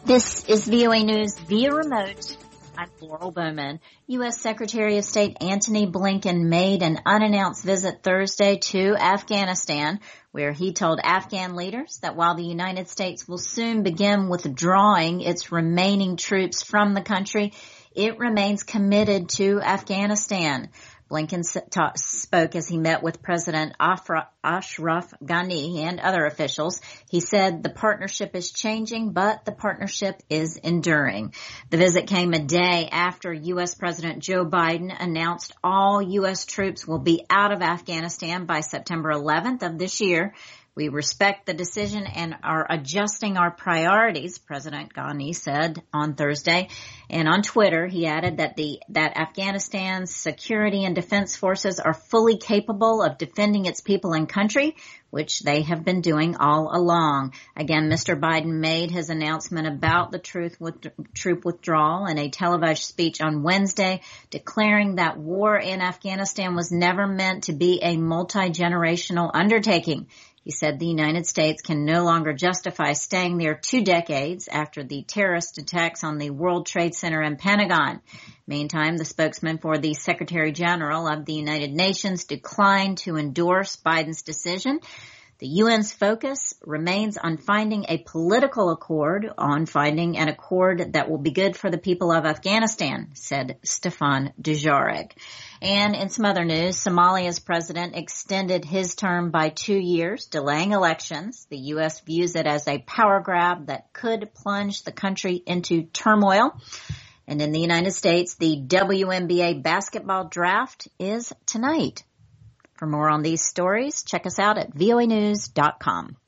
This is VOA News via remote. I'm Laurel Bowman. U.S. Secretary of State Antony Blinken made an unannounced visit Thursday to Afghanistan, where he told Afghan leaders that while the United States will soon begin withdrawing its remaining troops from the country, it remains committed to Afghanistan. Blinken spoke as he met with President Ashraf Ghani and other officials. He said the partnership is changing, but the partnership is enduring. The visit came a day after U.S. President Joe Biden announced all U.S. troops will be out of Afghanistan by September 11th of this year. We respect the decision and are adjusting our priorities, President Ghani said on Thursday. And on Twitter, he added that Afghanistan's security and defense forces are fully capable of defending its people and country, which they have been doing all along. Again, Mr. Biden made his announcement about the troop withdrawal in a televised speech on Wednesday, declaring that war in Afghanistan was never meant to be a multi-generational undertaking. He said the United States can no longer justify staying there 2 decades after the terrorist attacks on the World Trade Center and Pentagon. Meantime, the spokesman for the Secretary General of the United Nations declined to endorse Biden's decision. The UN's focus remains on finding a political accord, on finding an accord that will be good for the people of Afghanistan, said Stefan Dujarric. And in some other news, Somalia's president extended his term by 2 years, delaying elections. The U.S. views it as a power grab that could plunge the country into turmoil. And in the United States, the WNBA basketball draft is tonight. For more on these stories, check us out at voanews.com.